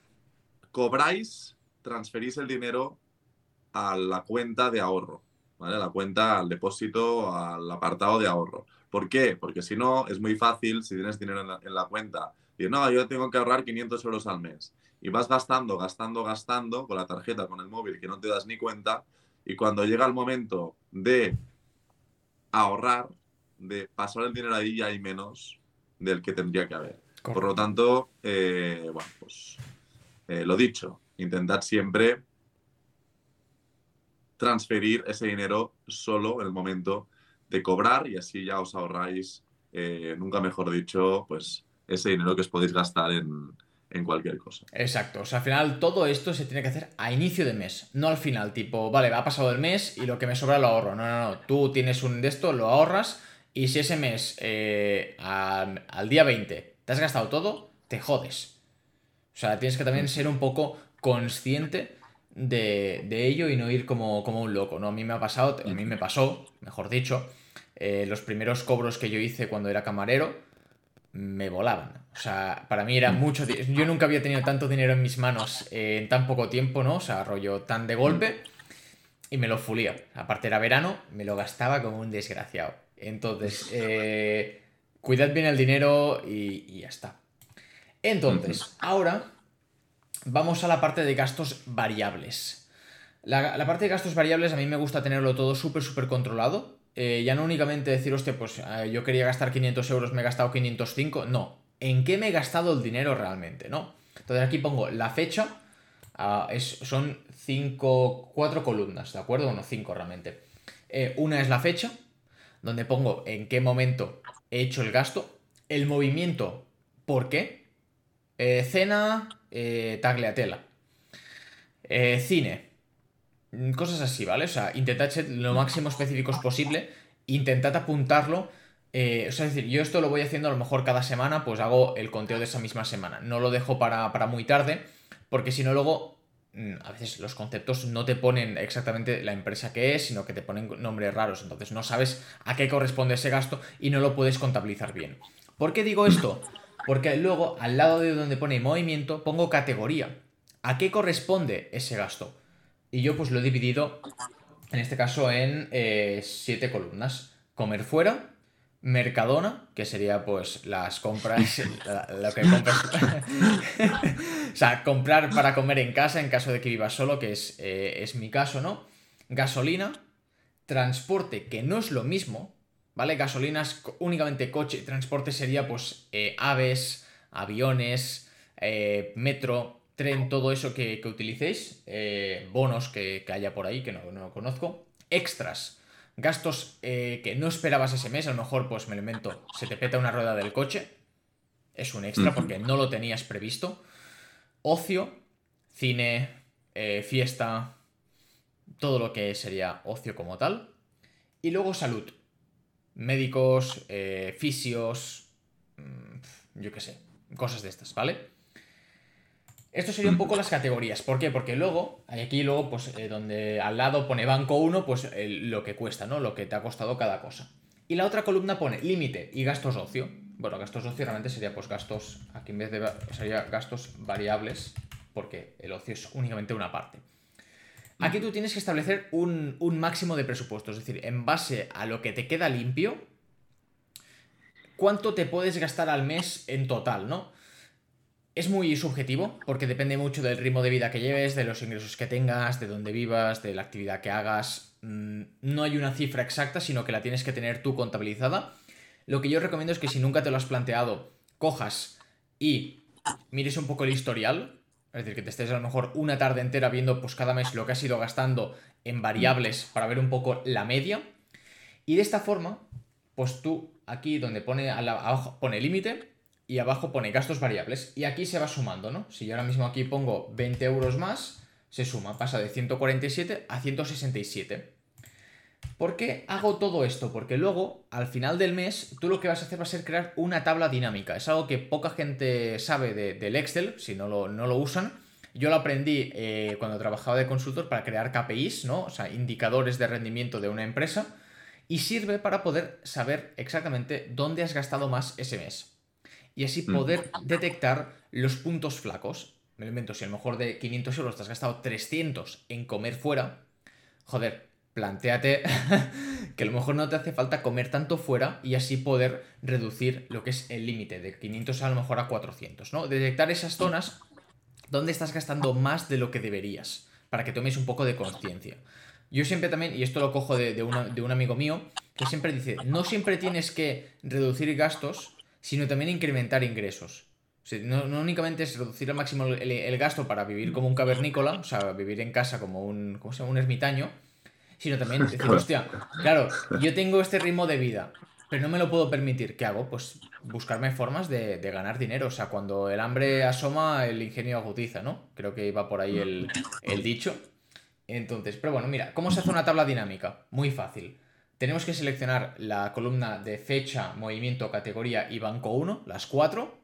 cobráis, transferís el dinero a la cuenta de ahorro, ¿vale? A la cuenta, al depósito, al apartado de ahorro. ¿Por qué? Porque si no, es muy fácil, si tienes dinero en la, en la cuenta, y no, yo tengo que ahorrar quinientos euros al mes. Y vas gastando, gastando, gastando con la tarjeta, con el móvil, que no te das ni cuenta. Y cuando llega el momento de ahorrar, de pasar el dinero ahí, ya hay menos del que tendría que haber. Correcto. Por lo tanto, eh, bueno, pues eh, lo dicho, intentad siempre transferir ese dinero solo en el momento de cobrar y así ya os ahorráis, eh, nunca mejor dicho, pues ese dinero que os podéis gastar en, en cualquier cosa. Exacto, o sea, al final todo esto se tiene que hacer a inicio de mes, no al final, tipo, vale, ha pasado el mes y lo que me sobra lo ahorro. No, no, no, tú tienes un de esto, lo ahorras y si ese mes eh, al, al día veinte te has gastado todo, te jodes. O sea, tienes que también ser un poco consciente de, de ello y no ir como, como un loco, ¿no? A mí me ha pasado, a mí me pasó, mejor dicho, eh, los primeros cobros que yo hice cuando era camarero me volaban. O sea, para mí era mucho... Yo nunca había tenido tanto dinero en mis manos eh, en tan poco tiempo, ¿no? O sea, rollo tan de golpe y me lo fulía. Aparte era verano, me lo gastaba como un desgraciado. Entonces, eh, cuidad bien el dinero y, y ya está. Entonces, ahora vamos a la parte de gastos variables. La, la parte de gastos variables a mí me gusta tenerlo todo súper, súper controlado. Eh, ya no únicamente decir, hostia, pues eh, yo quería gastar quinientos euros, me he gastado quinientos cinco. No, ¿en qué me he gastado el dinero realmente? ¿No? Entonces aquí pongo la fecha. Uh, es, son cinco, cuatro columnas, ¿de acuerdo? Bueno, cinco realmente. Eh, una es la fecha, donde pongo en qué momento he hecho el gasto. El movimiento, ¿por qué? Eh, cena, eh, tagliatella. Eh, cine. Mm, Cosas así, ¿vale? O sea, intentad ser lo máximo específicos posible. Intentad apuntarlo. Eh, o sea, es decir, yo esto lo voy haciendo a lo mejor cada semana, pues hago el conteo de esa misma semana. No lo dejo para, para muy tarde, porque si no luego, mm, a veces los conceptos no te ponen exactamente la empresa que es, sino que te ponen nombres raros. Entonces no sabes a qué corresponde ese gasto y no lo puedes contabilizar bien. ¿Por qué digo esto? Porque luego, al lado de donde pone movimiento, pongo categoría. ¿A qué corresponde ese gasto? Y yo pues lo he dividido, en este caso, en eh, siete columnas. Comer fuera, Mercadona, que sería pues las compras, la- lo que compras... o sea, comprar para comer en casa en caso de que vivas solo, que es, eh, es mi caso, ¿no? Gasolina, transporte, que no es lo mismo, ¿vale? Gasolina es co- únicamente coche, transporte sería pues eh, aves, aviones, eh, metro, tren, todo eso que, que utilicéis, eh, bonos que, que haya por ahí, que no, no lo conozco, extras, gastos eh, que no esperabas ese mes, a lo mejor pues me lo invento, se te peta una rueda del coche, es un extra porque no lo tenías previsto, ocio, cine, eh, fiesta, todo lo que sería ocio como tal, y luego salud, médicos, eh, fisios, mm, yo qué sé, cosas de estas, ¿vale? Esto sería un poco las categorías. ¿Por qué? Porque luego, hay aquí luego, pues eh, donde al lado pone banco uno, pues el- lo que cuesta, ¿no? Lo que te ha costado cada cosa. Y la otra columna pone límite y gastos ocio. Bueno, gastos ocio realmente sería pues gastos, aquí en vez de, va- sería gastos variables, porque el ocio es únicamente una parte. Aquí tú tienes que establecer un, un máximo de presupuesto, es decir, en base a lo que te queda limpio, cuánto te puedes gastar al mes en total, ¿no? Es muy subjetivo, porque depende mucho del ritmo de vida que lleves, de los ingresos que tengas, de dónde vivas, de la actividad que hagas. Mm, No hay una cifra exacta, sino que la tienes que tener tú contabilizada. Lo que yo recomiendo es que si nunca te lo has planteado, cojas y mires un poco el historial. Es decir, que te estés a lo mejor una tarde entera viendo pues cada mes lo que has ido gastando en variables para ver un poco la media. Y de esta forma, pues tú aquí donde pone a la- abajo pone límite y abajo pone gastos variables. Y aquí se va sumando, ¿no? Si yo ahora mismo aquí pongo veinte euros más, se suma, pasa de ciento cuarenta y siete a ciento sesenta y siete. ¿Por qué hago todo esto? Porque luego, al final del mes, tú lo que vas a hacer va a ser crear una tabla dinámica. Es algo que poca gente sabe de- del Excel, si no lo, no lo usan. Yo lo aprendí eh, cuando trabajaba de consultor para crear K P Is, ¿no? O sea, indicadores de rendimiento de una empresa. Y sirve para poder saber exactamente dónde has gastado más ese mes. Y así poder detectar los puntos flacos. Me lo invento, si a lo mejor de quinientos euros te has gastado trescientos en comer fuera, joder, plantéate que a lo mejor no te hace falta comer tanto fuera y así poder reducir lo que es el límite de quinientos a lo mejor a cuatrocientos, ¿no? Detectar esas zonas donde estás gastando más de lo que deberías, para que tomes un poco de conciencia. Yo siempre también, y esto lo cojo de, de, una- de un amigo mío, que siempre dice, no siempre tienes que reducir gastos, sino también incrementar ingresos. O sea, no, no únicamente es reducir al máximo el, el gasto para vivir como un cavernícola, o sea, vivir en casa como un, ¿cómo se llama? Un ermitaño, sino también decir, Claro. hostia, claro, yo tengo este ritmo de vida, pero no me lo puedo permitir. ¿Qué hago? Pues buscarme formas de, de ganar dinero. O sea, cuando el hambre asoma, el ingenio agudiza, ¿no? Creo que iba por ahí el, el dicho. Entonces, pero bueno, mira, ¿cómo se hace una tabla dinámica? Muy fácil. Tenemos que seleccionar la columna de fecha, movimiento, categoría y banco uno, las cuatro.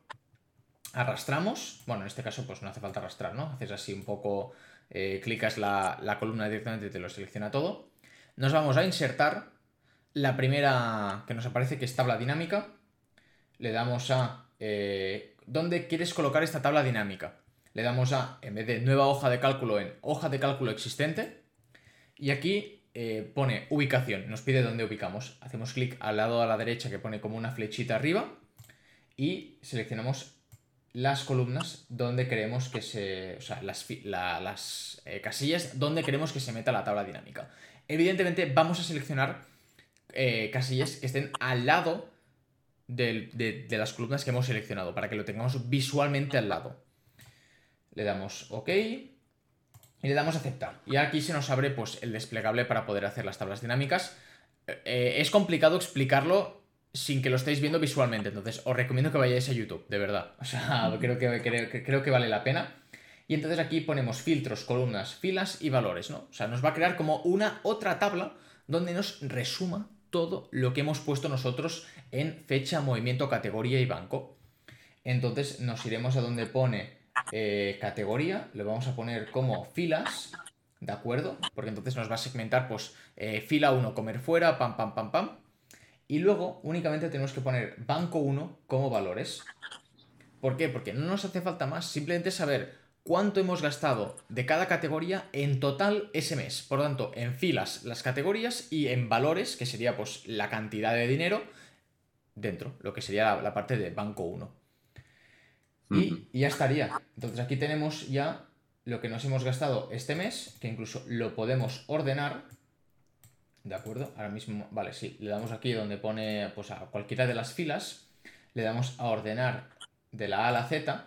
Arrastramos. Bueno, en este caso, pues no hace falta arrastrar, ¿no? Haces así un poco, eh, clicas la, la columna directamente y te lo selecciona todo. Nos vamos a insertar la primera que nos aparece, que es tabla dinámica. Le damos a eh, ¿dónde quieres colocar esta tabla dinámica? Le damos a, en vez de nueva hoja de cálculo, en hoja de cálculo existente. Y aquí eh, pone ubicación, nos pide dónde ubicamos. Hacemos clic al lado a la derecha que pone como una flechita arriba y seleccionamos las columnas donde queremos que se... O sea, las, la, las eh, casillas donde queremos que se meta la tabla dinámica. Evidentemente vamos a seleccionar eh, casillas que estén al lado de, de, de las columnas que hemos seleccionado para que lo tengamos visualmente al lado. Le damos OK y le damos a aceptar. Y aquí se nos abre pues, el desplegable para poder hacer las tablas dinámicas. Eh, es complicado explicarlo sin que lo estéis viendo visualmente. Entonces, os recomiendo que vayáis a YouTube, de verdad. O sea, creo que, creo, que- creo que vale la pena. Y entonces aquí ponemos filtros, columnas, filas y valores, ¿no? O sea, nos va a crear como una otra tabla donde nos resuma todo lo que hemos puesto nosotros en fecha, movimiento, categoría y banco. Entonces nos iremos a donde pone eh, categoría, le vamos a poner como filas, ¿de acuerdo? Porque entonces nos va a segmentar, pues, eh, fila uno, comer fuera, pam, pam, pam, pam. Y luego únicamente tenemos que poner banco uno como valores. ¿Por qué? Porque no nos hace falta más, simplemente saber cuánto hemos gastado de cada categoría en total ese mes. Por lo tanto, en filas las categorías y en valores, que sería pues la cantidad de dinero dentro, lo que sería la, la parte de banco uno. Ujú. Y ya estaría. Entonces aquí tenemos ya lo que nos hemos gastado este mes, que incluso lo podemos ordenar. ¿De acuerdo? Ahora mismo, vale, sí, le damos aquí donde pone pues a cualquiera de las filas, le damos a ordenar de la A a la Z.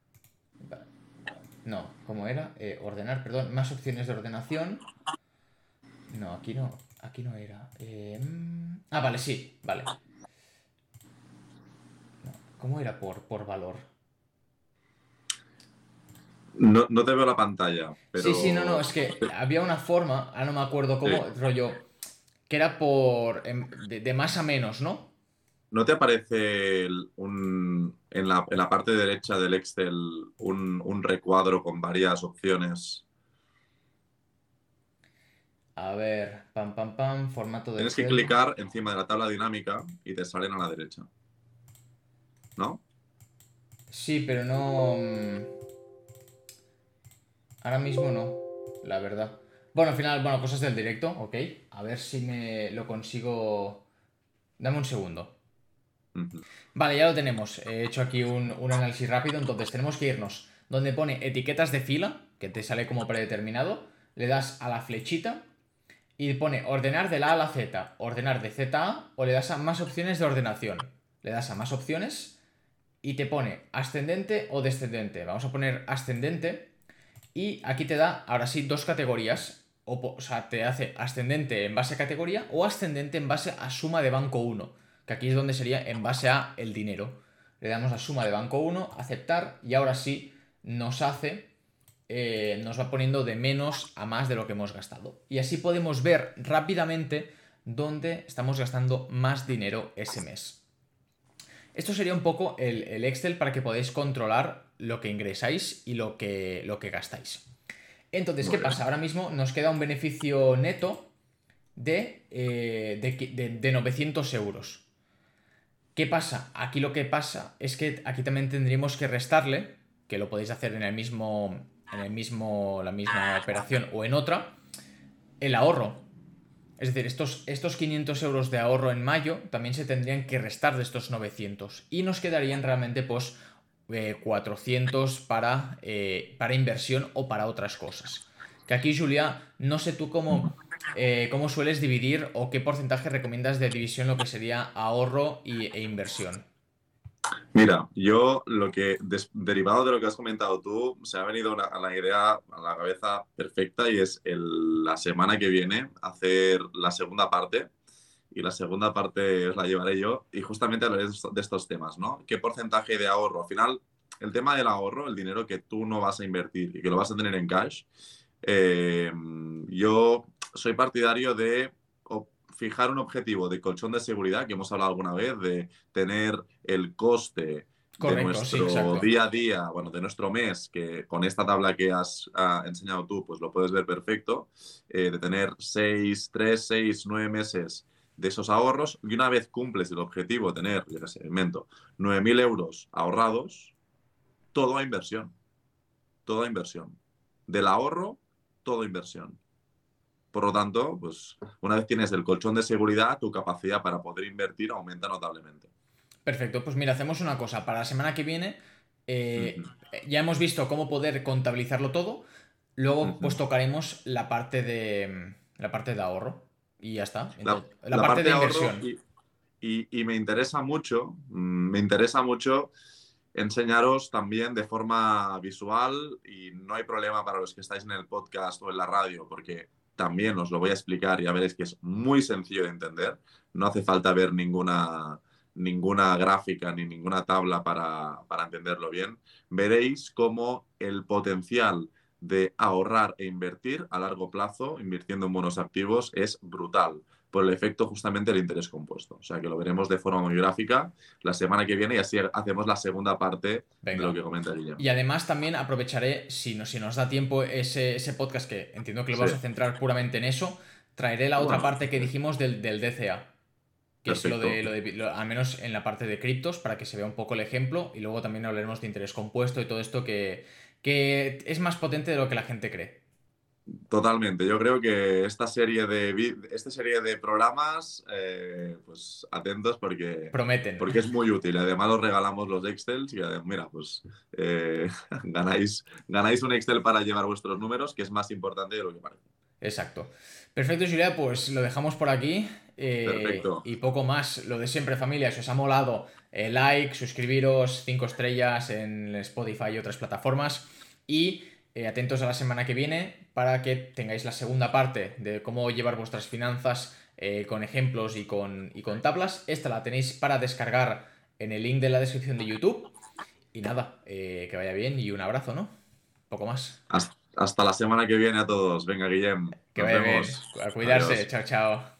No, ¿cómo era? Eh, ordenar, perdón, más opciones de ordenación. No, aquí no, aquí no era. Eh, mm, Ah, vale, sí, vale. No, ¿cómo era por, por valor? No, no te veo la pantalla, Sí, sí, no, no, pero es que había una forma, ahora no me acuerdo sí. cómo, rollo, que era por, em, de, de más a menos, ¿no? ¿No te aparece el- un, en la, en la parte derecha del Excel un, un recuadro con varias opciones? A ver, pam, pam, pam, formato de Tienes que Excel. clicar encima de la tabla dinámica y te salen a la derecha, ¿no? Sí, pero no... mm, Ahora mismo no, la verdad. Bueno, al final, bueno, cosas del directo, ok. A ver si me lo consigo... Dame un segundo. Ujú. Vale, ya lo tenemos. He hecho aquí un, un análisis rápido. Entonces tenemos que irnos donde pone etiquetas de fila, que te sale como predeterminado. Le das a la flechita y pone ordenar de la A a la Z, ordenar de Z a A, o le das a más opciones de ordenación. Le das a más opciones y te pone ascendente o descendente. Vamos a poner ascendente y aquí te da, ahora sí, dos categorías. O, o sea, te hace ascendente en base a categoría o ascendente en base a suma de banco uno, que aquí es donde sería en base a el dinero. Le damos a suma de banco uno, aceptar, y ahora sí nos hace, eh, nos va poniendo de menos a más de lo que hemos gastado. Y así podemos ver rápidamente dónde estamos gastando más dinero ese mes. Esto sería un poco el, el Excel para que podáis controlar lo que ingresáis y lo que, lo que gastáis. Entonces, ¿qué Muy pasa? bien. Ahora mismo nos queda un beneficio neto de, eh, de, de- de novecientos euros. ¿Qué pasa? Aquí lo que pasa es que aquí también tendríamos que restarle, que lo podéis hacer en el mismo, en el mismo, la misma operación o en otra, el ahorro. Es decir, estos, estos quinientos euros de ahorro en mayo también se tendrían que restar de estos novecientos y nos quedarían realmente pues eh, cuatrocientos para, eh, para inversión o para otras cosas. Que aquí, Julia, no sé tú cómo, eh, cómo sueles dividir o qué porcentaje recomiendas de división lo que sería ahorro y, e inversión. Mira, yo lo que, des- derivado de lo que has comentado tú, se ha venido una- a la idea, a la cabeza perfecta y es el- la semana que viene hacer la segunda parte y la segunda parte os la llevaré yo y justamente hablaré de esto- de estos temas, ¿no? ¿Qué porcentaje de ahorro? Al final, el tema del ahorro, el dinero que tú no vas a invertir y que lo vas a tener en cash, eh, yo soy partidario de o- fijar un objetivo de colchón de seguridad, que hemos hablado alguna vez, de tener el coste de Correcto, sí, nuestro exacto. día a día, bueno, de nuestro mes, que con esta tabla que has ah, enseñado tú, pues lo puedes ver perfecto, eh, de tener seis, tres, seis, nueve meses de esos ahorros y una vez cumples el objetivo de tener, yo qué sé, invento, nueve mil euros ahorrados, todo a inversión, todo a inversión. Del ahorro, todo inversión. Por lo tanto, pues una vez tienes el colchón de seguridad, tu capacidad para poder invertir aumenta notablemente. Perfecto, pues mira, hacemos una cosa. Para la semana que viene Ujú, eh, ya hemos visto cómo poder contabilizarlo todo. Luego, ujú. pues tocaremos la parte de la parte de ahorro. Y ya está. La, Entonces, la la parte parte de de ahorro inversión. y, y- y me interesa mucho, mm, me interesa mucho enseñaros también de forma visual y no hay problema para los que estáis en el podcast o en la radio, porque también os lo voy a explicar y ya veréis que es muy sencillo de entender. No hace falta ver ninguna, ninguna gráfica ni ninguna tabla para, para entenderlo bien, veréis cómo el potencial de ahorrar e invertir a largo plazo, invirtiendo en buenos activos, es brutal por el efecto justamente del interés compuesto. O sea que lo veremos de forma muy gráfica la semana que viene y así hacemos la segunda parte de lo Venga. que comenta Guillermo. Y además también aprovecharé, si, no, si nos da tiempo, ese, ese podcast que entiendo que lo Sí. vamos a centrar puramente en eso, traeré la otra Bueno, parte que dijimos del, del D C A, que es lo perfecto. de, lo de lo- al menos en la parte de criptos, para que se vea un poco el ejemplo, y luego también hablaremos de interés compuesto y todo esto que, que es más potente de lo que la gente cree. Totalmente. Yo creo que esta serie de, vi- esta serie de programas, eh, pues atentos porque, Prometen. porque es muy útil. Además, os regalamos los Excels y adem- mira, pues eh, ganáis, ganáis un Excel para llevar vuestros números, que es más importante de lo que parece. Exacto. Perfecto, Julia, pues lo dejamos por aquí. eh, Perfecto. y poco más. Lo de siempre, familia. Si os ha molado, eh, like, suscribiros, cinco estrellas en Spotify y otras plataformas. Y eh, atentos a la semana que viene para que tengáis la segunda parte de cómo llevar vuestras finanzas eh, con ejemplos y con, y con tablas. Esta la tenéis para descargar en el link de la descripción de YouTube. Y nada, eh, que vaya bien y un abrazo, ¿no? Poco más. Hasta hasta la semana que viene a todos. Venga, Guillem. Que Nos vaya vemos. bien. A cuidarse. Adiós. Chao, chao.